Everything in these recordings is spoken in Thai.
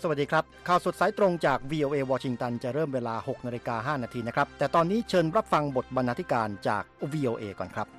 สวัสดีครับข่าวสดสายตรงจาก VOA วอชิงตันจะเริ่มเวลา 6:05 น.นะครับแต่ตอนนี้เชิญรับฟังบทบรรณาธิการจาก VOA ก่อนครับ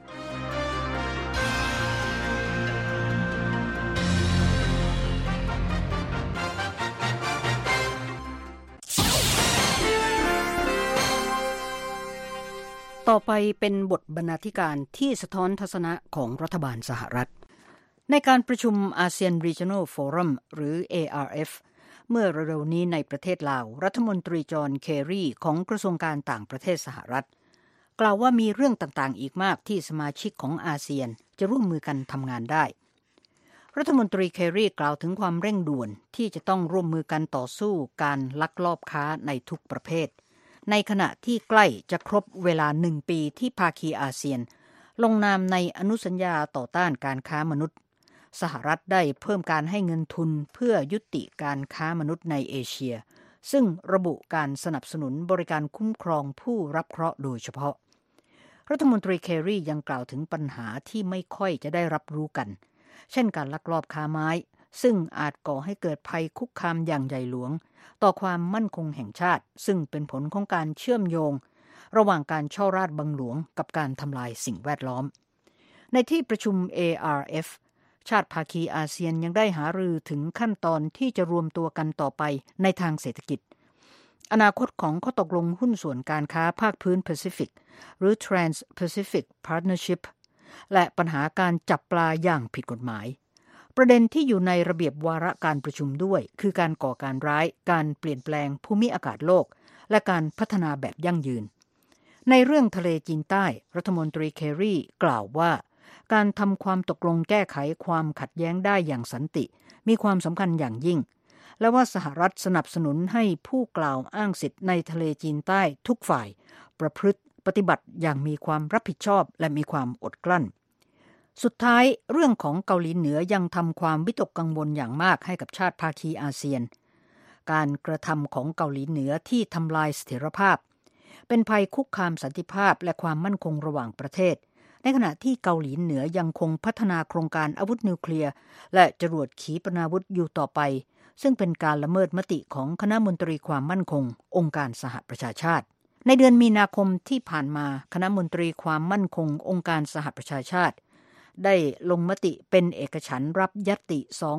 ต่อไปเป็นบทบรรณาธิการที่สะท้อนทัศนะของรัฐบาลสหรัฐในการประชุม ASEAN Regional Forum หรือ ARF เมื่อเร็วๆนี้ในประเทศลาวรัฐมนตรีจอห์นเคอรีของกระทรวงการต่างประเทศสหรัฐกล่าวว่ามีเรื่องต่างๆอีกมากที่สมาชิกของอาเซียนจะร่วมมือกันทำงานได้รัฐมนตรีเคอรีกล่าวถึงความเร่งด่วนที่จะต้องร่วมมือกันต่อสู้การลักลอบค้าในทุกประเภทในขณะที่ใกล้จะครบเวลา1 ปีที่ภาคีอาเซียนลงนามในอนุสัญญาต่อต้านการค้ามนุษย์สหรัฐได้เพิ่มการให้เงินทุนเพื่อยุติการค้ามนุษย์ในเอเชียซึ่งระบุการสนับสนุนบริการคุ้มครองผู้รับเคราะห์โดยเฉพาะรัฐมนตรีเคอรียังกล่าวถึงปัญหาที่ไม่ค่อยจะได้รับรู้กันเช่นการลักลอบค้าไม้ซึ่งอาจก่อให้เกิดภัยคุกคามอย่างใหญ่หลวงต่อความมั่นคงแห่งชาติซึ่งเป็นผลของการเชื่อมโยงระหว่างการช่อราชบังหลวงกับการทำลายสิ่งแวดล้อมในที่ประชุม ARF ชาติภาคีอาเซียนยังได้หารือถึงขั้นตอนที่จะรวมตัวกันต่อไปในทางเศรษฐกิจอนาคตของข้อตกลงหุ้นส่วนการค้าภาคพื้นแปซิฟิกหรือ Trans-Pacific Partnership และปัญหาการจับปลาอย่างผิดกฎหมายประเด็นที่อยู่ในระเบียบวาระการประชุมด้วยคือการก่อการร้ายการเปลี่ยนแปลงภูมิอากาศโลกและการพัฒนาแบบยั่งยืนในเรื่องทะเลจีนใต้รัฐมนตรีเคอรีกล่าวว่าการทำความตกลงแก้ไขความขัดแย้งได้อย่างสันติมีความสำคัญอย่างยิ่งและว่าสหรัฐสนับสนุนให้ผู้กล่าวอ้างสิทธิ์ในทะเลจีนใต้ทุกฝ่ายประพฤติปฏิบัติอย่างมีความรับผิดชอบและมีความอดกลั้นสุดท้ายเรื่องของเกาหลีเหนือยังทำความวิตกกังวลอย่างมากให้กับชาติภาคีอาเซียนการกระทำของเกาหลีเหนือที่ทำลายเสถียรภาพเป็นภัยคุกคามสันติภาพและความมั่นคงระหว่างประเทศในขณะที่เกาหลีเหนือยังคงพัฒนาโครงการอาวุธนิวเคลียร์และจรวดขีปนาวุธอยู่ต่อไปซึ่งเป็นการละเมิดมติของคณะมนตรีความมั่นคงองค์การสหประชาชาติในเดือนมีนาคมที่ผ่านมาคณะมนตรีความมั่นคงองค์การสหประชาชาติได้ลงมติเป็นเอกฉันท์รับญัตติ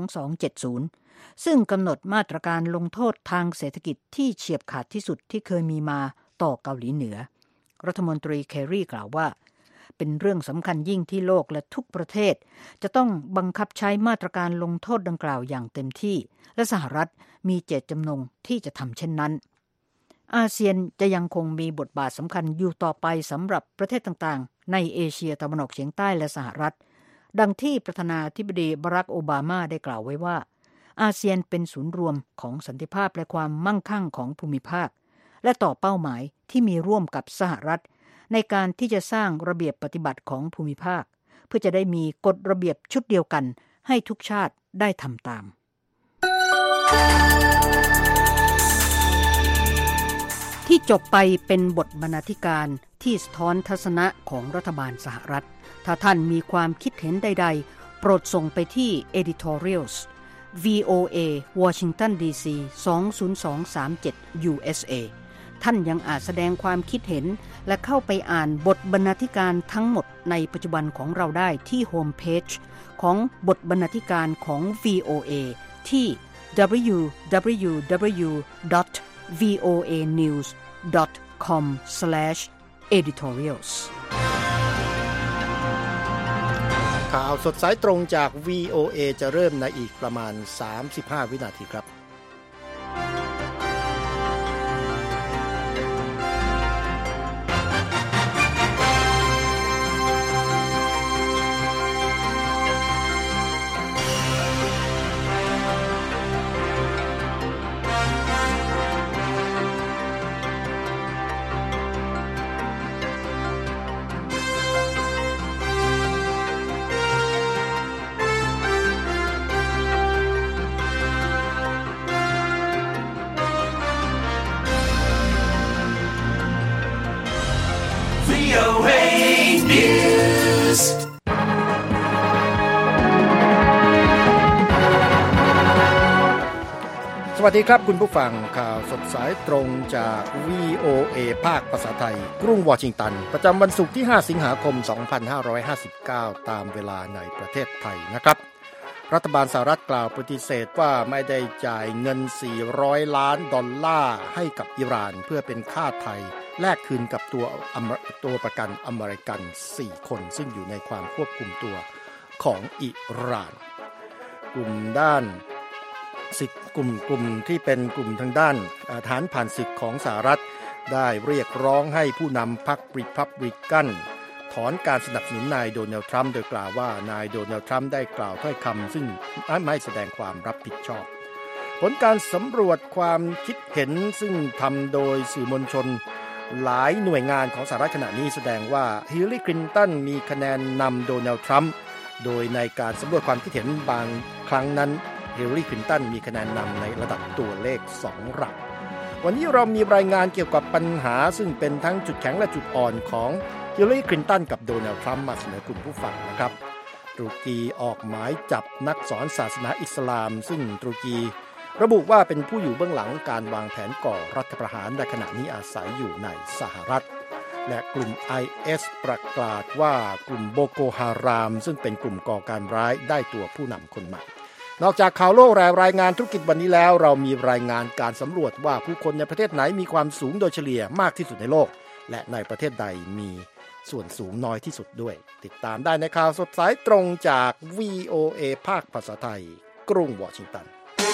2270ซึ่งกำหนดมาตรการลงโทษทางเศรษฐกิจที่เฉียบขาดที่สุดที่เคยมีมาต่อเกาหลีเหนือรัฐมนตรีเคอรีกล่าวว่าเป็นเรื่องสำคัญยิ่งที่โลกและทุกประเทศจะต้องบังคับใช้มาตรการลงโทษดังกล่าวอย่างเต็มที่และสหรัฐมีเจตจำนงที่จะทำเช่นนั้นอาเซียนจะยังคงมีบทบาทสำคัญอยู่ต่อไปสำหรับประเทศต่างๆในเอเชียตะวันออกเฉียงใต้และสหรัฐดังที่ประธานาธิบดีบารักโอบามาได้กล่าวไว้ว่าอาเซียนเป็นศูนย์รวมของสันติภาพและความมั่งคั่งของภูมิภาคและต่อเป้าหมายที่มีร่วมกับสหรัฐในการที่จะสร้างระเบียบปฏิบัติของภูมิภาคเพื่อจะได้มีกฎระเบียบชุดเดียวกันให้ทุกชาติได้ทำตามที่จบไปเป็นบทบรรณาธิการที่สะท้อนทัศนะของรัฐบาลสหรัฐถ้าท่านมีความคิดเห็นใดๆโปรดส่งไปที่ editorials VOA Washington DC 20237 USA ท่านยังอาจแสดงความคิดเห็นและเข้าไปอ่านบทบรรณาธิการทั้งหมดในปัจจุบันของเราได้ที่โฮมเพจของบทบรรณาธิการของ VOA ที่ www.voanews.com/editorials ข่าวสดสายตรงจาก VOA จะเริ่มในอีกประมาณ35วินาทีครับสวัสดีครับคุณผู้ฟังข่าวสดสายตรงจาก VOA ภาคภาษาไทยกรุงวอชิงตันประจำวันศุกร์ที่5สิงหาคม2559ตามเวลาในประเทศไทยนะครับรัฐบาลสหรัฐกล่าวปฏิเสธว่าไม่ได้จ่ายเงิน$400 ล้านให้กับอิหร่านเพื่อเป็นค่าไทยแลกคืนกับตัวประกันอเมริกัน4คนซึ่งอยู่ในความควบคุมตัวของอิหร่านกลุ่มด้านสิทธิกลุ่มที่เป็นกลุ่มทางด้านฐานผ่านศึกของสหรัฐได้เรียกร้องให้ผู้นำพรรครีพับลิกันถอนการสนับสนุนนายโดนัลด์ทรัมป์โดยกล่าวว่านายโดนัลด์ทรัมป์ได้กล่าวถ้อยคำซึ่งไม่แสดงความรับผิดชอบผลการสำรวจความคิดเห็นซึ่งทำโดยสื่อมวลชนหลายหน่วยงานของสหรัฐขณะนี้แสดงว่าฮิลลารีคลินตันมีคะแนนนำโดนัลด์ทรัมป์โดยในการสำรวจความคิดเห็นบางครั้งนั้นฮิลลารีคลินตันมีคะแนนนำในระดับตัวเลข2หลักวันนี้เรามีรายงานเกี่ยวกับปัญหาซึ่งเป็นทั้งจุดแข็งและจุดอ่อนของฮิลลารีคลินตันกับโดนัลด์ทรัมป์มาเสนอกลุ่มผู้ฟังนะครับตุรกีออกหมายจับนักสอนศาสนาอิสลามซึ่งตุรกีระบุว่าเป็นผู้อยู่เบื้องหลังการวางแผนก่อรัฐประหารในขณะนี้อาศัยอยู่ในสหรัฐและกลุ่ม IS ประกาศว่ากลุ่มโบโกฮารามซึ่งเป็นกลุ่มก่อการร้ายได้ตัวผู้นำคนใหม่นอกจากข่าวโลกและรายงานธุรกิจวันนี้แล้วเรามีรายงานการสำรวจว่าผู้คนในประเทศไหนมีความสูงโดยเฉลี่ยมากที่สุดในโลกและในประเทศใดมีส่วนสูงน้อยที่สุดด้วยติดตามได้ในข่าวสดสายตรงจาก VOA ภาคภาษาไทยกรุงวอชิงตัน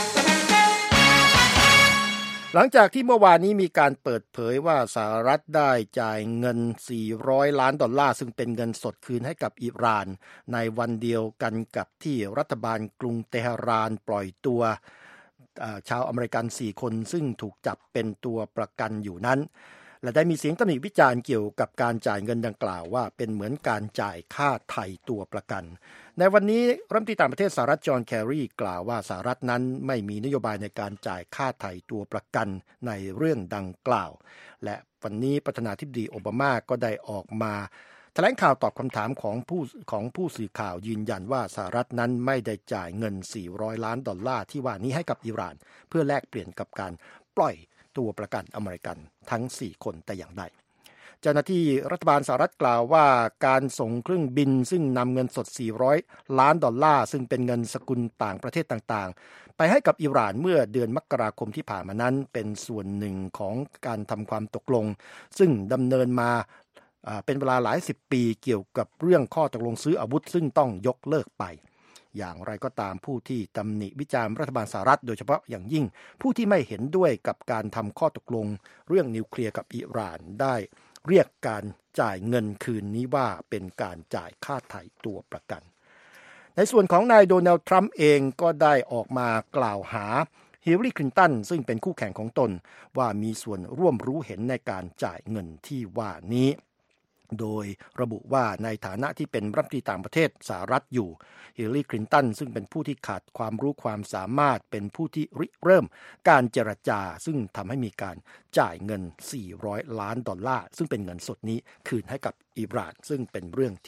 หลังจากที่เมื่อวานนี้มีการเปิดเผยว่าสหรัฐได้จ่ายเงิน$400 ล้านซึ่งเป็นเงินสดคืนให้กับอิหร่านในวันเดียวกันกับที่รัฐบาลกรุงเตหะรานปล่อยตัวชาวอเมริกัน4คนซึ่งถูกจับเป็นตัวประกันอยู่นั้นและได้มีเสียงตำหนิวิจารณ์เกี่ยวกับการจ่ายเงินดังกล่าวว่าเป็นเหมือนการจ่ายค่าไถ่ตัวประกันในวันนี้รัฐมนตรีต่างประเทศสหรัฐจอห์นแคร์รีกล่าวว่าสหรัฐนั้นไม่มีนโยบายในการจ่ายค่าไถ่ตัวประกันในเรื่องดังกล่าวและวันนี้ประธานาธิบดีโอบามาก็ได้ออกมาแถลงข่าวตอบคำถามของผู้สื่อข่าวยืนยันว่าสหรัฐนั้นไม่ได้จ่ายเงิน$400 ล้านที่ว่านี้ให้กับอิหร่านเพื่อแลกเปลี่ยนกับการปล่อยตัวประกันอเมริกันทั้ง4คนแต่อย่างใดเจ้าหน้าที่รัฐบาลสหรัฐกล่าวว่าการส่งเครื่องบินซึ่งนำเงินสด$400 ล้านซึ่งเป็นเงินสกุลต่างประเทศต่างๆไปให้กับอิหร่านเมื่อเดือนมกราคมที่ผ่านมานั้นเป็นส่วนหนึ่งของการทำความตกลงซึ่งดำเนินมาเป็นเวลาหลายสิบปีเกี่ยวกับเรื่องข้อตกลงซื้ออาวุธซึ่งต้องยกเลิกไปอย่างไรก็ตามผู้ที่ตำหนิวิจารณ์รัฐบาลสหรัฐโดยเฉพาะอย่างยิ่งผู้ที่ไม่เห็นด้วยกับการทำข้อตกลงเรื่องนิวเคลียร์กับอิหร่านได้เรียกการจ่ายเงินคืนนี้ว่าเป็นการจ่ายค่าไถ่ตัวประกันในส่วนของนายโดนัลด์ทรัมป์เองก็ได้ออกมากล่าวหาฮิลลารีคลินตันซึ่งเป็นคู่แข่งของตนว่ามีส่วนร่วมรู้เห็นในการจ่ายเงินที่ว่านี้โดยระบุว่าในฐานะที่เป็นรัฐมนตรีต่างประเทศสหรัฐอยู่ฮิลลารีคลินตันซึ่งเป็นผู้ที่ขาดความรู้ความสามารถเป็นผู้ที่ริเริ่มการเจรจาซึ่งทำให้มีการจ่ายเงิน$400 ล้านซึ่งเป็นเงินสดนี้คืนให้กับอิหร่านซึ่งเป็นเรื่อง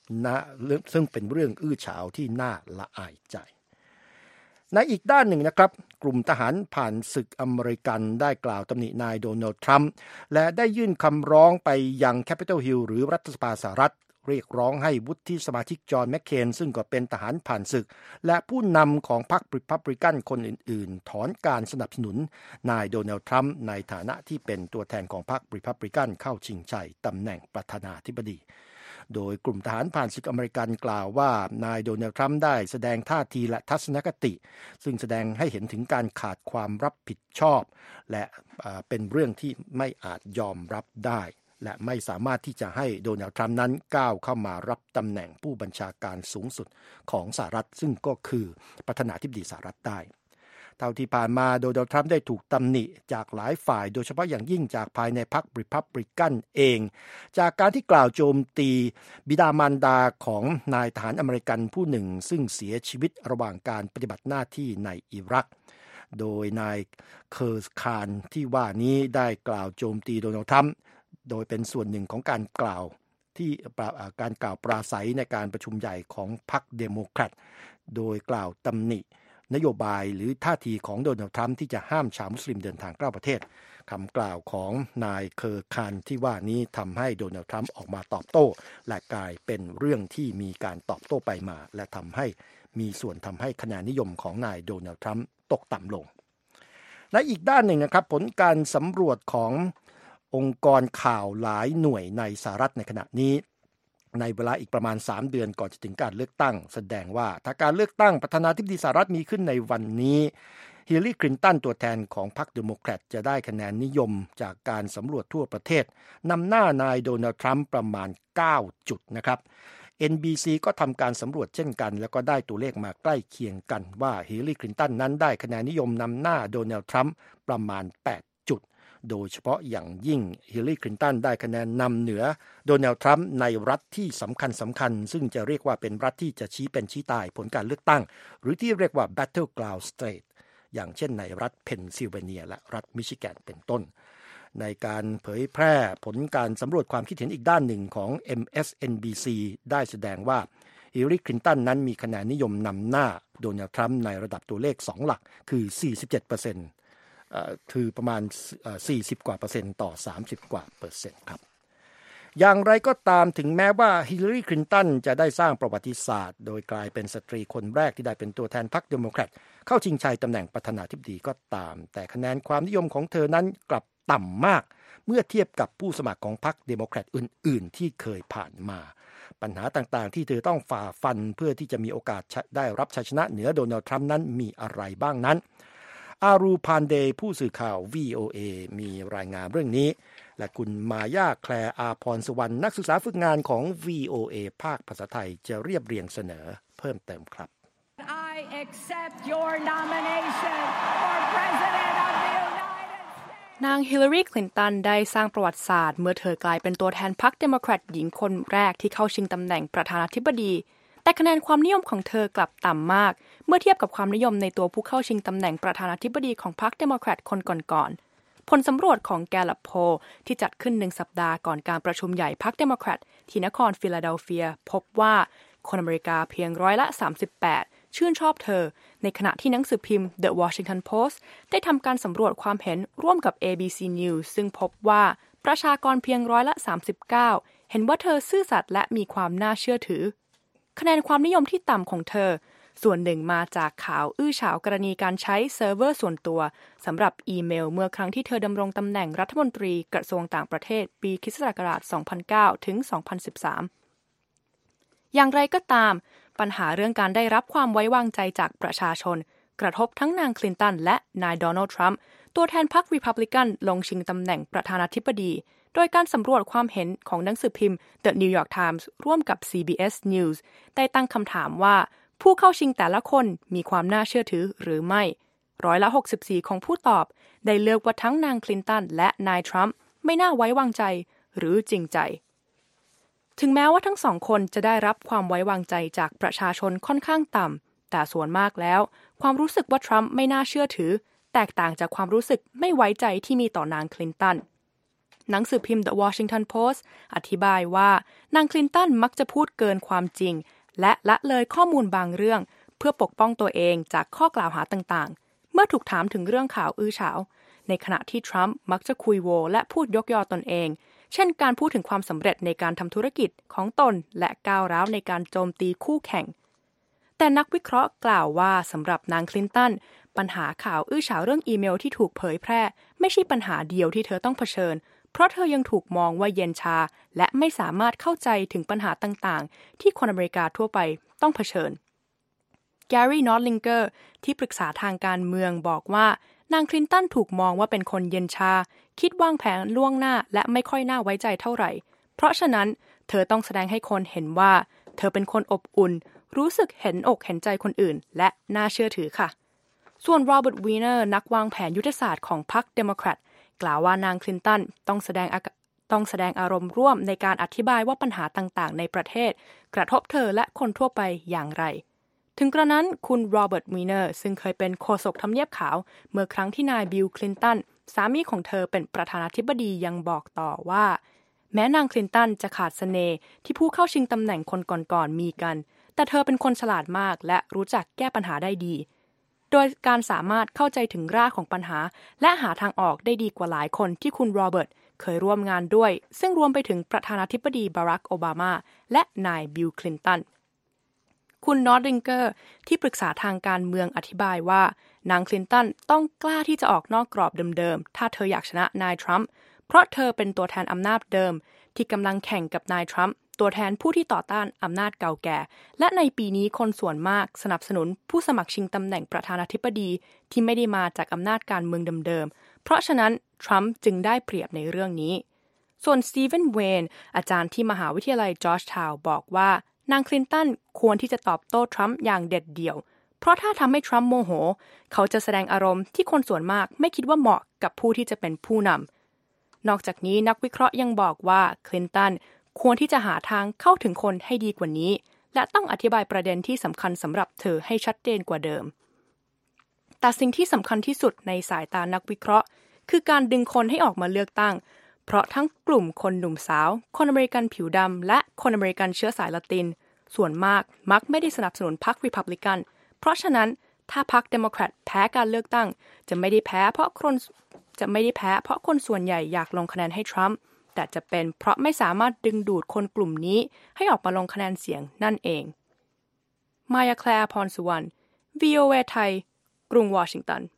อื้อฉาวที่น่าละอายใจในอีกด้านหนึ่งนะครับกลุ่มทหารผ่านศึกอเมริกันได้กล่าวตำหนินายโดนัลด์ทรัมป์และได้ยื่นคำร้องไปยังแคปิตอลฮิลล์หรือรัฐสภาสหรัฐเรียกร้องให้วุฒิสมาชิกจอห์นแมคเคนซึ่งก็เป็นทหารผ่านศึกและผู้นำของพรรครีพับลิกันคนอื่นๆถอนการสนับสนุนนายโดนัลด์ทรัมป์ในฐานะที่เป็นตัวแทนของพรรครีพับลิกันเข้าชิงชัยตำแหน่งประธานาธิบดีโดยกลุ่มทหารผ่านศึกอเมริกันกล่าวว่านายโดนัลด์ทรัมป์ได้แสดงท่าทีและทัศนคติซึ่งแสดงให้เห็นถึงการขาดความรับผิดชอบและเป็นเรื่องที่ไม่อาจยอมรับได้และไม่สามารถที่จะให้โดนัลด์ทรัมป์นั้นก้าวเข้ามารับตำแหน่งผู้บัญชาการสูงสุดของสหรัฐซึ่งก็คือประธานาธิบดีสหรัฐได้เท่าที่ผ่านมาโดนัลด์ทรัมป์ได้ถูกตำหนิจากหลายฝ่ายโดยเฉพาะอย่างยิ่งจากภายในพรรครีพับลิกันเองจากการที่กล่าวโจมตีบิดามารดาของนายทหารอเมริกันผู้หนึ่งซึ่งเสียชีวิตระหว่างการปฏิบัติหน้าที่ในอิรักโดยนายเคอร์สคานที่ว่านี้ได้กล่าวโจมตีโดนัลด์ทรัมป์โดยเป็นส่วนหนึ่งของการกล่าวปราศัยในการประชุมใหญ่ของพรรคเดโมแครตโดยกล่าวตำหนินโยบายหรือท่าทีของโดนัลด์ทรัมป์ที่จะห้ามชาวมุสลิมเดินทางเข้าประเทศคำกล่าวของนายเคอร์คานที่ว่านี้ทำให้โดนัลด์ทรัมป์ออกมาตอบโต้และกลายเป็นเรื่องที่มีการตอบโต้ไปมาและทำให้มีส่วนทำให้คะแนนนิยมของนายโดนัลด์ทรัมป์ตกต่ำลงและอีกด้านหนึ่งนะครับผลการสำรวจขององค์กรข่าวหลายหน่วยในสหรัฐในขณะนี้ในเวลาอีกประมาณ3 เดือนก่อนจะถึงการเลือกตั้งแสดงว่าถ้าการเลือกตั้งประธานาธิบดีสหรัฐมีขึ้นในวันนี้ฮิลลารีคลินตันตัวแทนของพรรคเดโมแครตจะได้คะแนนนิยมจากการสำรวจทั่วประเทศนำหน้านายโดนัลด์ทรัมป์ประมาณ9 จุดนะครับ NBC ก็ทำการสำรวจเช่นกันแล้วก็ได้ตัวเลขมาใกล้เคียงกันว่าฮิลลารีคลินตันนั้นได้คะแนนนิยมนำหน้าโดนัลด์ทรัมป์ประมาณ8 จุดโดยเฉพาะอย่างยิ่งฮิลลารีคลินตันได้คะแนนนำเหนือโดนัลด์ทรัมป์ในรัฐที่สำคัญซึ่งจะเรียกว่าเป็นรัฐที่จะชี้เป็นชี้ตายผลการเลือกตั้งหรือที่เรียกว่า Battleground State อย่างเช่นในรัฐเพนซิลเวเนียและรัฐมิชิแกนเป็นต้นในการเผยแพร่ผลการสำรวจความคิดเห็นอีกด้านหนึ่งของ MSNBC ได้แสดงว่าฮิลลารีคลินตันนั้นมีคะแนนนิยมนำหน้าโดนัลด์ทรัมป์ในระดับตัวเลข2 หลักคือ 47%คือประมาณ40 กว่าเปอร์เซ็นต์ต่อ30 กว่าเปอร์เซ็นต์ครับอย่างไรก็ตามถึงแม้ว่าฮิลลารีคลินตันจะได้สร้างประวัติศาสตร์โดยกลายเป็นสตรีคนแรกที่ได้เป็นตัวแทนพรรคเดโมแครตเข้าชิงชัยตำแหน่งประธานาธิบดีก็ตามแต่คะแนนความนิยมของเธอนั้นกลับต่ำมากเมื่อเทียบกับผู้สมัครของพรรคเดโมแครตอื่นๆที่เคยผ่านมาปัญหาต่างๆที่เธอต้องฝ่าฟันเพื่อที่จะมีโอกาสได้รับชัยชนะเหนือโดนัลด์ทรัมป์นั้นมีอะไรบ้างนั้นอารูพานเดย์ผู้สื่อข่าว VOA มีรายงานเรื่องนี้และคุณมาย่าแคลอาพรสุวรรณนักศึกษาฝึกงานของ VOA ภาคภาษาไทยจะเรียบเรียงเสนอเพิ่มเติมครับ I accept your nomination for President of the United States นางฮิลลารีคลินตันได้สร้างประวัติศาสตร์เมื่อเธอกลายเป็นตัวแทนพรรคเดโมแครตหญิงคนแรกที่เข้าชิงตำแหน่งประธานาธิบดีแต่คะแนนความนิยมของเธอกลับต่ำมากเมื่อเทียบกับความนิยมในตัวผู้เข้าชิงตำแหน่งประธานาธิบดีของพรรคเดโมแครตคนก่อนๆผลสำรวจของแกลลัปโพลที่จัดขึ้น1 สัปดาห์ก่อนการประชุมใหญ่พรรคเดโมแครตที่นครฟิลาเดลเฟียพบว่าคนอเมริกาเพียง38%ชื่นชอบเธอในขณะที่หนังสือพิมพ์ The Washington Post ได้ทำการสำรวจความเห็นร่วมกับ ABC News ซึ่งพบว่าประชากรเพียง39%เห็นว่าเธอซื่อสัตย์และมีความน่าเชื่อถือคะแนนความนิยมที่ต่ำของเธอส่วนหนึ่งมาจากข่าวอื้อฉาวกรณีการใช้เซิร์ฟเวอร์ส่วนตัวสำหรับอีเมลเมื่อครั้งที่เธอดำรงตำแหน่งรัฐมนตรีกระทรวงต่างประเทศปีค.ศ. 2009 ถึง 2013 อย่างไรก็ตามปัญหาเรื่องการได้รับความไว้วางใจจากประชาชนกระทบทั้งนางคลินตันและนายโดนัลด์ทรัมป์ตัวแทนพรรครีพับลิกันลงชิงตำแหน่งประธานาธิบดีโดยการสำรวจความเห็นของหนังสือพิมพ์ The New York Times ร่วมกับ CBS News ได้ตั้งคำถามว่าผู้เข้าชิงแต่ละคนมีความน่าเชื่อถือหรือไม่64%ของผู้ตอบได้เลือกว่าทั้งนางคลินตันและนายทรัมป์ไม่น่าไว้วางใจหรือจริงใจถึงแม้ว่าทั้งสองคนจะได้รับความไว้วางใจจากประชาชนค่อนข้างต่ำแต่ส่วนมากแล้วความรู้สึกว่าทรัมป์ไม่น่าเชื่อถือแตกต่างจากความรู้สึกไม่ไว้ใจที่มีต่อนางคลินตันหนังสือพิมพ์ The Washington Post อธิบายว่านางคลินตันมักจะพูดเกินความจริงและละเลยข้อมูลบางเรื่องเพื่อปกป้องตัวเองจากข้อกล่าวหาต่างๆเมื่อถูกถามถึงเรื่องข่าวอื้อฉาวในขณะที่ทรัมป์มักจะคุยโวและพูดยกยอตนเองเช่นการพูดถึงความสำเร็จในการทำธุรกิจของตนและก้าวร้าวในการโจมตีคู่แข่งแต่นักวิเคราะห์กล่าวว่าสำหรับนางคลินตันปัญหาข่าวอื้อฉาวเรื่องอีเมลที่ถูกเผยแพร่ไม่ใช่ปัญหาเดียวที่เธอต้องเผชิญเพราะเธอยังถูกมองว่าเย็นชาและไม่สามารถเข้าใจถึงปัญหาต่างๆที่คนอเมริกาทั่วไปต้องเผชิญแกรี่นอตลิงเกอร์ที่ปรึกษาทางการเมืองบอกว่านางคลินตันถูกมองว่าเป็นคนเย็นชาคิดวางแผนล่วงหน้าและไม่ค่อยน่าไว้ใจเท่าไหร่เพราะฉะนั้นเธอต้องแสดงให้คนเห็นว่าเธอเป็นคนอบอุ่นรู้สึกเห็นอกเห็นใจคนอื่นและน่าเชื่อถือค่ะส่วนโรเบิร์ตวีเนอร์นักวางแผนยุทธศาสตร์ของพรรคเดโมแครตกล่าวว่านางคลินตันต้องแสดงอารมณ์ร่วมในการอธิบายว่าปัญหาต่างๆในประเทศกระทบเธอและคนทั่วไปอย่างไรถึงกระนั้นคุณโรเบิร์ตวีเนอร์ซึ่งเคยเป็นโฆษกทำเนียบขาวเมื่อครั้งที่นายบิลคลินตันสามีของเธอเป็นประธานาธิบดียังบอกต่อว่าแม้นางคลินตันจะขาดเสน่ห์ที่ผู้เข้าชิงตำแหน่งคนก่อนๆมีกันแต่เธอเป็นคนฉลาดมากและรู้จักแก้ปัญหาได้ดีโดยการสามารถเข้าใจถึงรากของปัญหาและหาทางออกได้ดีกว่าหลายคนที่คุณโรเบิร์ตเคยร่วมงานด้วยซึ่งรวมไปถึงประธานาธิบดีบารักโอบามาและนายบิลคลินตันคุณนอตริงเกอร์ที่ปรึกษาทางการเมืองอธิบายว่านางคลินตันต้องกล้าที่จะออกนอกกรอบเดิมๆถ้าเธออยากชนะนายทรัมป์เพราะเธอเป็นตัวแทนอำนาจเดิมที่กำลังแข่งกับนายทรัมป์ตัวแทนผู้ที่ต่อต้านอำนาจเก่าแก่และในปีนี้คนส่วนมากสนับสนุนผู้สมัครชิงตำแหน่งประธานาธิบดีที่ไม่ได้มาจากอำนาจการเมืองเดิมๆเพราะฉะนั้นทรัมป์จึงได้เปรียบในเรื่องนี้ส่วนสตีเฟนเวนอาจารย์ที่มหาวิทยาลัยจอร์จทาวน์บอกว่านางคลินตันควรที่จะตอบโต้ทรัมป์อย่างเด็ดเดี่ยวเพราะถ้าทำให้ทรัมป์โมโหเขาจะแสดงอารมณ์ที่คนส่วนมากไม่คิดว่าเหมาะกับผู้ที่จะเป็นผู้นำนอกจากนี้นักวิเคราะห์ยังบอกว่าคลินตันควรที่จะหาทางเข้าถึงคนให้ดีกว่านี้และต้องอธิบายประเด็นที่สำคัญสำหรับเธอให้ชัดเจนกว่าเดิมแต่สิ่งที่สำคัญที่สุดในสายตานักวิเคราะห์คือการดึงคนให้ออกมาเลือกตั้งเพราะทั้งกลุ่มคนหนุ่มสาวคนอเมริกันผิวดำและคนอเมริกันเชื้อสายละตินส่วนมากมักไม่ได้สนับสนุนพรรครีพับลิกันเพราะฉะนั้นถ้าพรรคเดโมแครตแพ้การเลือกตั้งจะไม่ได้แพ้เพราะคนส่วนใหญ่อยากลงคะแนนให้ทรัมป์แต่จะเป็นเพราะไม่สามารถดึงดูดคนกลุ่มนี้ให้ออกมาลงคะแนนเสียงนั่นเองมายาแคลร์พรสุวรรณ VOA ไทยกรุงวอชิงตัน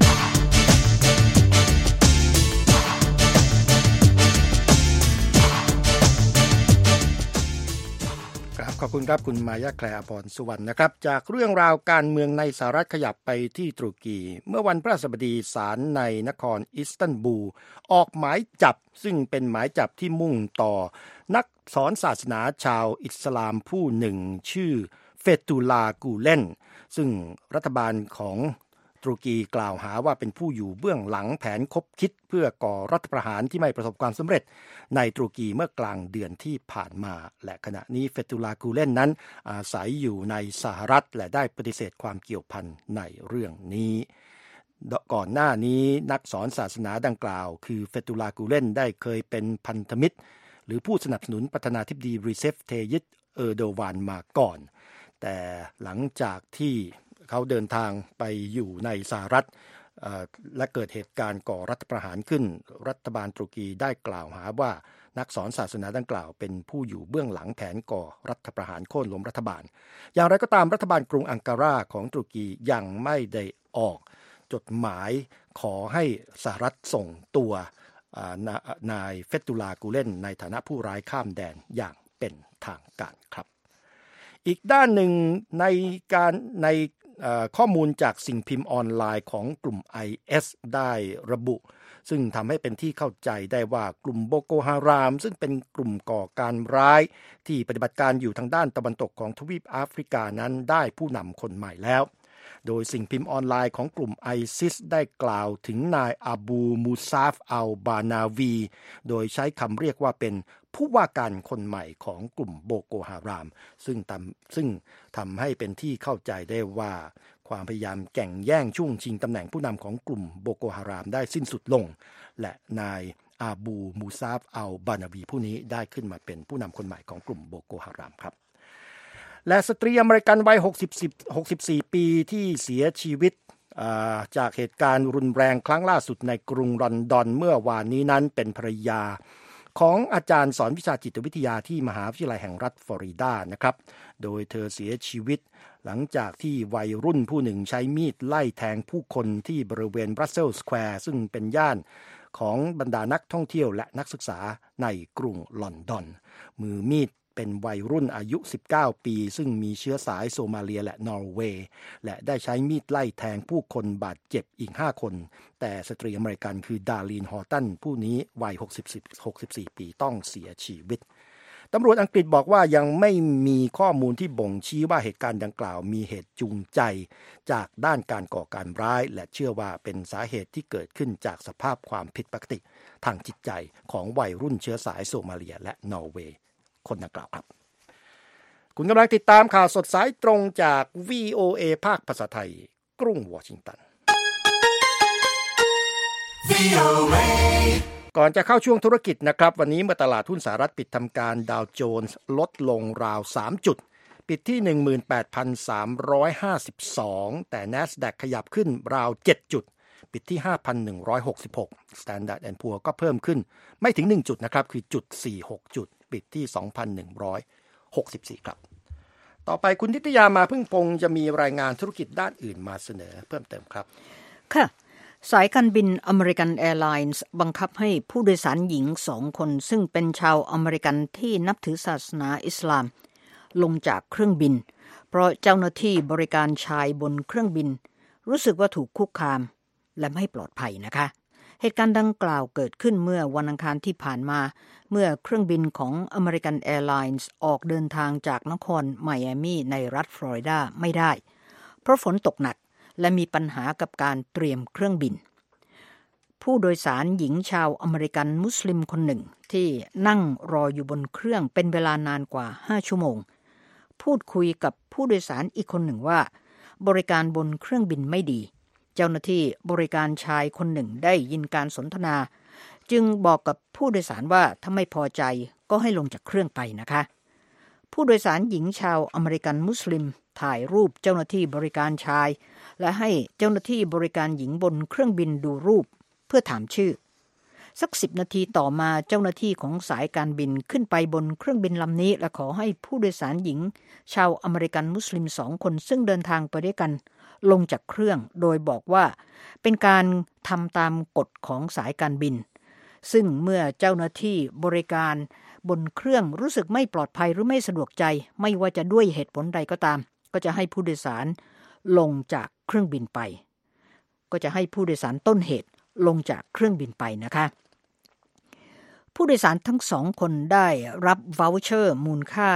ขอบคุณครับคุณมายาแคลร์พรสุวรรณนะครับจากเรื่องราวการเมืองในสหรัฐขยับไปที่ตุรกีเมื่อวันพฤหัสบดีศาลในนครอิสตันบูลออกหมายจับซึ่งเป็นหมายจับที่มุ่งต่อนักสอนศาสนาชาวอิสลามผู้หนึ่งชื่อเฟตุลากูเลนซึ่งรัฐบาลของตุรกีกล่าวหาว่าเป็นผู้อยู่เบื้องหลังแผนคบคิดเพื่อก่อรัฐประหารที่ไม่ประสบความสำเร็จในตุรกีเมื่อกลางเดือนที่ผ่านมาและขณะนี้เฟตุลากูเลนนั้นอาศัยอยู่ในสหรัฐและได้ปฏิเสธความเกี่ยวพันในเรื่องนี้ก่อนหน้านี้นักสอนศาสนาดังกล่าวคือเฟตุลากูเลนได้เคยเป็นพันธมิตรหรือผู้สนับสนุนประธานาธิบดีรีเซฟ เทยิป เออร์โดวานมาก่อนแต่หลังจากที่เขาเดินทางไปอยู่ในสหรัฐและเกิดเหตุการณ์ก่อรัฐประหารขึ้นรัฐบาลตุรกีได้กล่าวหาว่านักสอนศาสนาดังกล่าวเป็นผู้อยู่เบื้องหลังแผนก่อรัฐประหารโค่นล้มรัฐบาลอย่างไรก็ตามรัฐบาลกรุงอังการาของตุรกียังไม่ได้ออกจดหมายขอให้สหรัฐส่งตัวนายเฟตุลากูเลนในฐานะผู้ร้ายข้ามแดนอย่างเป็นทางการครับอีกด้านหนึ่งในข้อมูลจากสิ่งพิมพ์ออนไลน์ของกลุ่ม IS ได้ระบุซึ่งทำให้เป็นที่เข้าใจได้ว่ากลุ่มโบโกฮารามซึ่งเป็นกลุ่มก่อการร้ายที่ปฏิบัติการอยู่ทางด้านตะวันตกของทวีปแอฟริกานั้นได้ผู้นำคนใหม่แล้วโดยสิ่งพิมพ์ออนไลน์ของกลุ่ม ISIS ได้กล่าวถึงนายอาบูมูซาฟอัลบานาวีโดยใช้คำเรียกว่าเป็นผู้ว่าการคนใหม่ของกลุ่มโบโกฮารามซึ่งทำให้เป็นที่เข้าใจได้ว่าความพยายามแข่งแย่งช่วงชิงตำแหน่งผู้นำของกลุ่มโบโกฮารามได้สิ้นสุดลงและนายอาบูมูซาฟอัลบานาวีผู้นี้ได้ขึ้นมาเป็นผู้นำคนใหม่ของกลุ่มโบโกฮารามครับและสตรีอเมริกันวัย64 ปีที่เสียชีวิตจากเหตุการณ์รุนแรงครั้งล่าสุดในกรุงลอนดอนเมื่อวานนี้นั้นเป็นภรรยาของอาจารย์สอนวิชาจิตวิทยาที่มหาวิทยาลัยแห่งรัฐฟลอริดานะครับโดยเธอเสียชีวิตหลังจากที่วัยรุ่นผู้หนึ่งใช้มีดไล่แทงผู้คนที่บริเวณบรัสเซลส์สแควร์ซึ่งเป็นย่านของบรรดานักท่องเที่ยวและนักศึกษาในกรุงลอนดอนมือมีดเป็นวัยรุ่นอายุ19 ปีซึ่งมีเชื้อสายโซมาเลียและนอร์เวย์และได้ใช้มีดไล่แทงผู้คนบาดเจ็บอีก5 คนแต่สตรีอเมริกันคือดาร์ลีนฮอร์ตันผู้นี้วัย64 ปีต้องเสียชีวิตตำรวจอังกฤษบอกว่ายังไม่มีข้อมูลที่บ่งชี้ว่าเหตุการณ์ดังกล่าวมีเหตุจูงใจจากด้านการก่อการร้ายและเชื่อว่าเป็นสาเหตุที่เกิดขึ้นจากสภาพความผิดปกติทางจิตใจของวัยรุ่นเชื้อสายโซมาเลียและนอร์เวย์คนดังกล่าวครับคุณกำลังติดตามข่าวสดสายตรงจาก VOA ภาคภาษาไทยกรุงวอชิงตัน VOA ก่อนจะเข้าช่วงธุรกิจนะครับวันนี้เมื่อตลาดหุ้นสหรัฐปิดทำการดาวโจนส์ลดลงราว3 จุดปิดที่ 18,352 แต่ NASDAQ ขยับขึ้นราว7จุดปิดที่ 5,166 Standard & Poor's ก็เพิ่มขึ้นไม่ถึง1จุดนะครับคือจุด46จุดปิดที่ 2,164 ครับต่อไปคุณทิตยามาพึ่งพงษ์จะมีรายงานธุรกิจด้านอื่นมาเสนอเพิ่มเติมครับค่ะสายการบินอเมริกันแอร์ไลน์บังคับให้ผู้โดยสารหญิง2คนซึ่งเป็นชาวอเมริกันที่นับถือศาสนาอิสลามลงจากเครื่องบินเพราะเจ้าหน้าที่บริการชายบนเครื่องบินรู้สึกว่าถูกคุกคามและไม่ปลอดภัยนะคะเหตุการณ์ดังกล่าวเกิดขึ้นเมื่อวันอังคารที่ผ่านมาเมื่อเครื่องบินของอเมริกันแอร์ไลน์ออกเดินทางจากนครไมอามี่ในรัฐฟลอริดาไม่ได้เพราะฝนตกหนักและมีปัญหากับการเตรียมเครื่องบินผู้โดยสารหญิงชาวอเมริกันมุสลิมคนหนึ่งที่นั่งรออยู่บนเครื่องเป็นเวลานานกว่า5ชั่วโมงพูดคุยกับผู้โดยสารอีกคนหนึ่งว่าบริการบนเครื่องบินไม่ดีเจ้าหน้าที่บริการชายคนหนึ่งได้ยินการสนทนาจึงบอกกับผู้โดยสารว่าถ้าไม่พอใจก็ให้ลงจากเครื่องไปนะคะผู้โดยสารหญิงชาวอเมริกันมุสลิมถ่ายรูปเจ้าหน้าที่บริการชายและให้เจ้าหน้าที่บริการหญิงบนเครื่องบินดูรูปเพื่อถามชื่อสัก10 นาทีต่อมาเจ้าหน้าที่ของสายการบินขึ้นไปบนเครื่องบินลำนี้และขอให้ผู้โดยสารหญิงชาวอเมริกันมุสลิม2คนซึ่งเดินทางไปด้วยกันลงจากเครื่องโดยบอกว่าเป็นการทำตามกฎของสายการบินซึ่งเมื่อเจ้าหน้าที่บริการบนเครื่องรู้สึกไม่ปลอดภัยหรือไม่สะดวกใจไม่ว่าจะด้วยเหตุผลใดก็ตามก็จะให้ผู้โดยสารลงจากเครื่องบินไปก็จะให้ผู้โดยสารต้นเหตุลงจากเครื่องบินไปนะคะผู้โดยสารทั้ง2คนได้รับวาอุเชอร์มูลค่า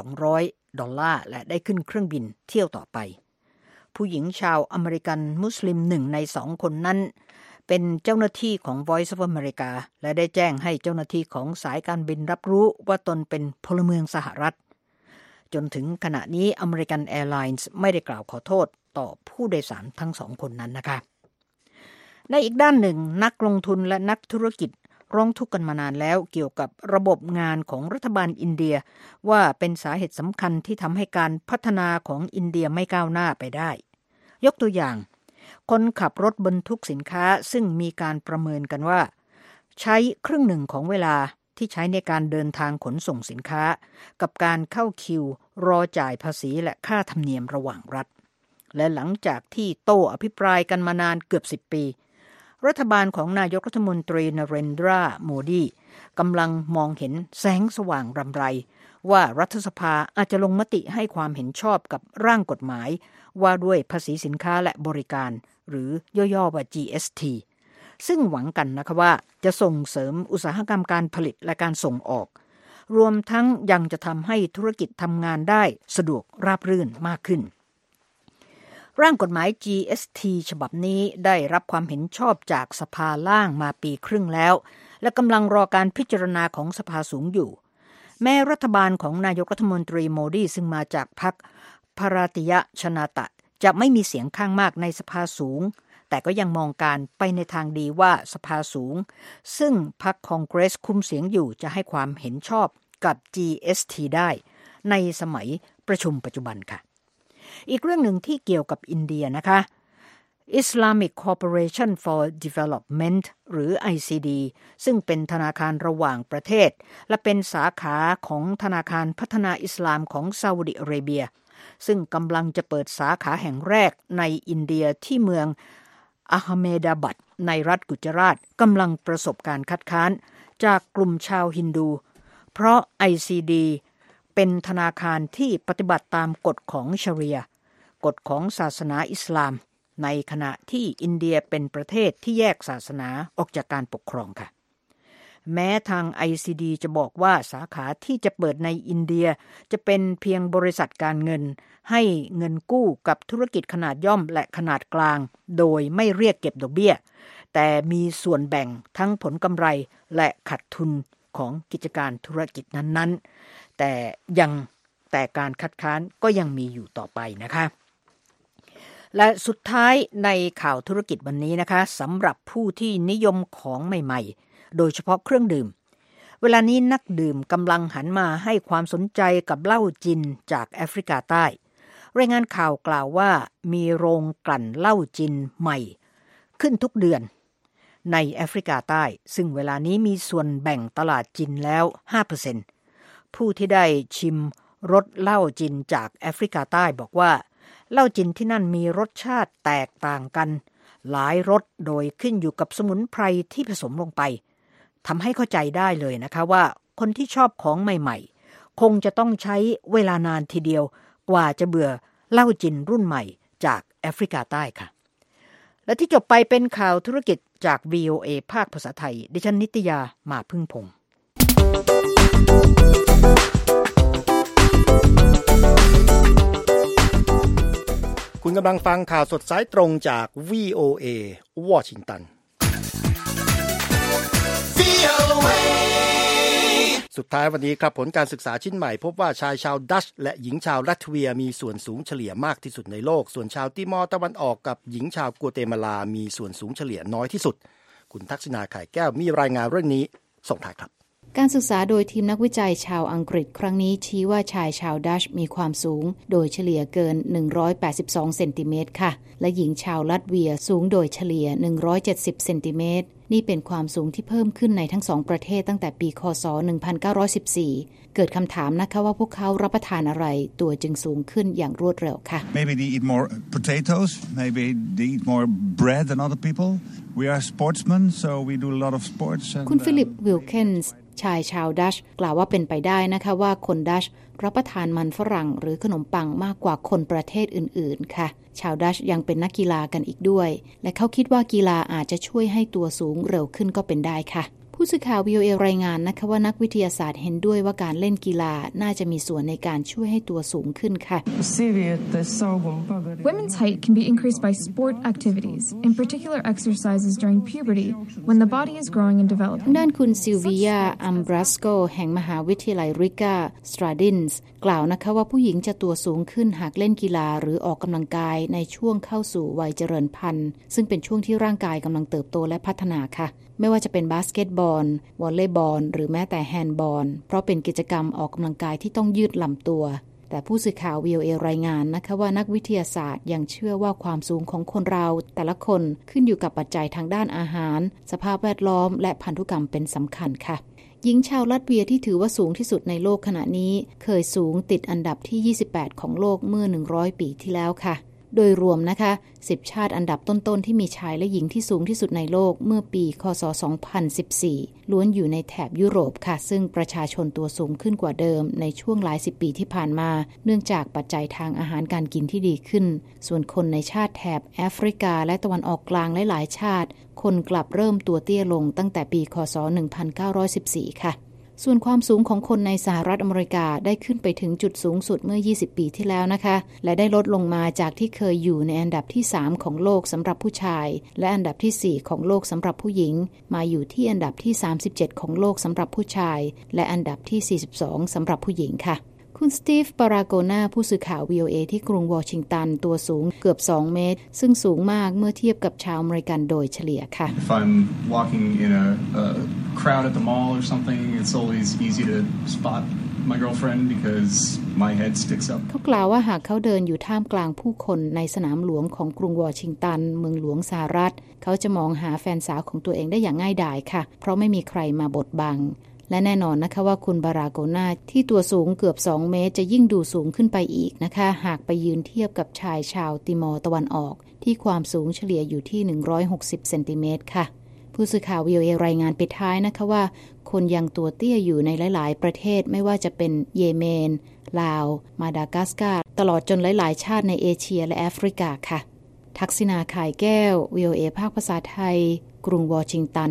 $200และได้ขึ้นเครื่องบินเที่ยวต่อไปผู้หญิงชาวอเมริกันมุสลิม1ใน2คนนั้นเป็นเจ้าหน้าที่ของ Voice of America และได้แจ้งให้เจ้าหน้าที่ของสายการบินรับรู้ว่าตนเป็นพลเมืองสหรัฐจนถึงขณะนี้ American Airlines ไม่ได้กล่าวขอโทษต่อผู้โดยสารทั้ง2คนนั้นนะคะในอีกด้านหนึ่งนักลงทุนและนักธุรกิจร้องทุกข์กันมานานแล้วเกี่ยวกับระบบงานของรัฐบาลอินเดียว่าเป็นสาเหตุสำคัญที่ทำให้การพัฒนาของอินเดียไม่ก้าวหน้าไปได้ยกตัวอย่างคนขับรถบรรทุกสินค้าซึ่งมีการประเมินกันว่าใช้ครึ่งหนึ่งของเวลาที่ใช้ในการเดินทางขนส่งสินค้ากับการเข้าคิวรอจ่ายภาษีและค่าธรรมเนียมระหว่างรัฐและหลังจากที่โต้อภิปรายกันมานานเกือบ10 ปีรัฐบาลของนายกรัฐมนตรีนเรนดรา โมดีกำลังมองเห็นแสงสว่างรำไรว่ารัฐสภาอาจจะลงมติให้ความเห็นชอบกับร่างกฎหมายว่าด้วยภาษีสินค้าและบริการหรือย่อๆว่า GST ซึ่งหวังกันนะคะว่าจะส่งเสริมอุตสาหกรรมการผลิตและการส่งออกรวมทั้งยังจะทำให้ธุรกิจทำงานได้สะดวกราบรื่นมากขึ้นร่างกฎหมาย GST ฉบับนี้ได้รับความเห็นชอบจากสภาล่างมาปีครึ่งแล้วและกำลังรอการพิจารณาของสภาสูงอยู่แม้รัฐบาลของนายกรัฐมนตรีโมดีซึ่งมาจากพรรคภารติยชนาตะจะไม่มีเสียงข้างมากในสภาสูงแต่ก็ยังมองการไปในทางดีว่าสภาสูงซึ่งพรรคคองเกรสคุมเสียงอยู่จะให้ความเห็นชอบกับ GST ได้ในสมัยประชุมปัจจุบันค่ะอีกเรื่องหนึ่งที่เกี่ยวกับอินเดียนะคะ Islamic Cooperation for Development หรือ ICD ซึ่งเป็นธนาคารระหว่างประเทศและเป็นสาขาของธนาคารพัฒนาอิสลามของซาอุดิอาระเบียซึ่งกำลังจะเปิดสาขาแห่งแรกในอินเดียที่เมืองอะห์เมดาบัดในรัฐกุจราตกำลังประสบการคัดค้านจากกลุ่มชาวฮินดูเพราะ ICD เป็นธนาคารที่ปฏิบัติตามกฎของชะรีอะห์กฎของศาสนาอิสลามในขณะที่อินเดียเป็นประเทศที่แยกศาสนาออกจากการปกครองค่ะแม้ทาง ICD จะบอกว่าสาขาที่จะเปิดในอินเดียจะเป็นเพียงบริษัทการเงินให้เงินกู้กับธุรกิจขนาดย่อมและขนาดกลางโดยไม่เรียกเก็บดอกเบี้ยแต่มีส่วนแบ่งทั้งผลกำไรและขาดทุนของกิจการธุรกิจนั้นๆแต่การคัดค้านก็ยังมีอยู่ต่อไปนะคะและสุดท้ายในข่าวธุรกิจวันนี้นะคะสำหรับผู้ที่นิยมของใหม่ๆโดยเฉพาะเครื่องดื่มเวลานี้นักดื่มกำลังหันมาให้ความสนใจกับเหล้าจินจากแอฟริกาใต้รายงานข่าวกล่าวว่ามีโรงกลั่นเหล้าจินใหม่ขึ้นทุกเดือนในแอฟริกาใต้ซึ่งเวลานี้มีส่วนแบ่งตลาดจินแล้ว 5% ผู้ที่ได้ชิมรสเหล้าจินจากแอฟริกาใต้บอกว่าเหล้าจินที่นั่นมีรสชาติแตกต่างกันหลายรสโดยขึ้นอยู่กับสมุนไพรที่ผสมลงไปทำให้เข้าใจได้เลยนะคะว่าคนที่ชอบของใหม่ๆคงจะต้องใช้เวลานานทีเดียวกว่าจะเบื่อเหล้าจินรุ่นใหม่จากแอฟริกาใต้ค่ะและที่จบไปเป็นข่าวธุรกิจจาก VOA ภาคภาษาไทยดิฉันนิตยามาพึ่งพงศ์คุณกำลังฟังข่าวสดสายตรงจาก VOA วอชิงตันสุดท้ายวันนี้ครับผลการศึกษาชิ้นใหม่พบว่าชายชาวดัชและหญิงชาวลัตเวียมีส่วนสูงเฉลี่ยมากที่สุดในโลกส่วนชาวติมอร์ตะวันออกกับหญิงชาวกัวเตมาลามีส่วนสูงเฉลี่ยน้อยที่สุดคุณทักษิณาไข่แก้วมีรายงานเรื่องนี้ส่งท้ายครับการศึกษาโดยทีมนักวิจัยชาวอังกฤษครั้งนี้ชี้ว่าชายชาวดัชมีความสูงโดยเฉลี่ยเกิน182เซนติเมตรค่ะและหญิงชาวลัตเวียสูงโดยเฉลี่ย170เซนติเมตรนี่เป็นความสูงที่เพิ่มขึ้นในทั้งสองประเทศตั้งแต่ปีค.ศ. 1914เกิดคำถามนะคะว่าพวกเขารับประทานอะไรตัวจึงสูงขึ้นอย่างรวดเร็วค่ะ Maybe they eat more potatoes, maybe they eat more bread than other people. We are sportsmen, so we do a lot of sports. คุณฟิลิปวิลเคนส์ชายชาวดัชกล่าวว่าเป็นไปได้นะคะว่าคนดัชรับประทานมันฝรั่งหรือขนมปังมากกว่าคนประเทศอื่นๆค่ะชาวดัชยังเป็นนักกีฬากันอีกด้วยและเขาคิดว่ากีฬาอาจจะช่วยให้ตัวสูงเร็วขึ้นก็เป็นได้ค่ะผู้สื่อข่าว VOA รายงานนะคะว่านักวิทยาศาสตร์เห็นด้วยว่าการเล่นกีฬาน่าจะมีส่วนในการช่วยให้ตัวสูงขึ้นค่ะ Women's height can be increased by sport activities, in particular exercises during puberty, when the body is growing and developing. ด้านคุณซิลเวียอัมบรัสโกแห่งมหาวิทยาลัยริกาสตราดินส์กล่าวนะคะว่าผู้หญิงจะตัวสูงขึ้นหากเล่นกีฬาหรือออกกำลังกายในช่วงเข้าสู่วัยเจริญพันธุ์ซึ่งเป็นช่วงที่ร่างกายกำลังเติบโตและพัฒนาค่ะไม่ว่าจะเป็นบาสเกตบอลวอลเลย์บอลหรือแม้แต่แฮนด์บอลเพราะเป็นกิจกรรมออกกำลังกายที่ต้องยืดลำตัวแต่ผู้สื่อข่าว VOA รายงานนะคะว่านักวิทยาศาสตร์ยังเชื่อว่าความสูงของคนเราแต่ละคนขึ้นอยู่กับปัจจัยทางด้านอาหารสภาพแวดล้อมและพันธุกรรมเป็นสำคัญค่ะหญิงชาวลัตเวียที่ถือว่าสูงที่สุดในโลกขณะนี้เคยสูงติดอันดับที่28ของโลกเมื่อ100ปีที่แล้วค่ะโดยรวมนะคะ10ชาติอันดับต้นๆที่มีชายและหญิงที่สูงที่สุดในโลกเมื่อปีค.ศ. 2014ล้วนอยู่ในแถบยุโรปค่ะซึ่งประชาชนตัวสูงขึ้นกว่าเดิมในช่วงหลายสิบปีที่ผ่านมาเนื่องจากปัจจัยทางอาหารการกินที่ดีขึ้นส่วนคนในชาติแถบแอฟริกาและตะวันออกกลางหลายๆชาติคนกลับเริ่มตัวเตี้ยลงตั้งแต่ปีค.ศ. 1914ค่ะส่วนความสูงของคนในสหรัฐอเมริกาได้ขึ้นไปถึงจุดสูงสุดเมื่อ20ปีที่แล้วนะคะและได้ลดลงมาจากที่เคยอยู่ในอันดับที่3ของโลกสำหรับผู้ชายและอันดับที่4ของโลกสำหรับผู้หญิงมาอยู่ที่อันดับที่37ของโลกสำหรับผู้ชายและอันดับที่42สำหรับผู้หญิงค่ะคุณสตีฟปาราโกนาผู้สื่อข่าว VOA ที่กรุงวอชิงตันตัวสูงเกือบ2เมตรซึ่งสูงมากเมื่อเทียบกับชาวอเมริกันโดยเฉลี่ยค่ะ If I'm walking in a crowd at the mall or something, it's always easy to spot my girlfriend because my head sticks up. เขากล่าวว่าหากเขาเดินอยู่ท่ามกลางผู้คนในสนามหลวงของกรุงวอชิงตันเมืองหลวงสหรัฐเขาจะมองหาแฟนสาวของตัวเองได้อย่างง่ายดายค่ะเพราะไม่มีใครมาบดบังและแน่นอนนะคะว่าคุณบาราโกนาที่ตัวสูงเกือบ2เมตรจะยิ่งดูสูงขึ้นไปอีกนะคะหากไปยืนเทียบกับชายชาวติมอร์ตะวันออกที่ความสูงเฉลี่ยอยู่ที่160เซนติเมตรค่ะผู้สื่อข่าว VOA รายงานปิดท้ายนะคะว่าคนยังตัวเตี้ยอยู่ในหลายๆประเทศไม่ว่าจะเป็นเยเมนลาวมาดากัสการ์ตลอดจนหลายๆชาติในเอเชียและแอฟริกาค่ะทักษิณาข่ายแก้ว VOA ภาคภาษาไทยกรุงวอชิงตัน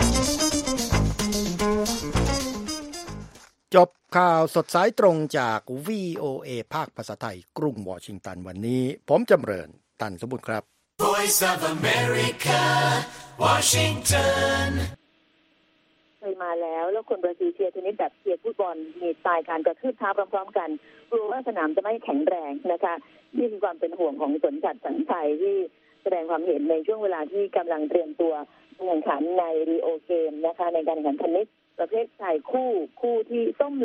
จบข่าวสดสายตรงจาก VOA ภาคภาษาไทยกรุงวอชิงตันวันนี้ผมจำเริญตันสมบูรณ์ครับ Voice of America Washington เคยมาแล้วคนบราซิลเชียร์เทนนิสแบบเชียร์ฟุตบอลมีสไตล์การกระทืบเท้าพร้อมๆกันกลัวว่าสนามจะไม่แข็งแรงนะคะนี่คือความเป็นห่วงของสนจัดสันชัยที่แสดงความเห็นในช่วงเวลาที่กำลังเตรียมตัวแข่งขันในริโอเกมนะคะในการแข่งขันเทนนิสประเภทชายคู่ที่ส้ม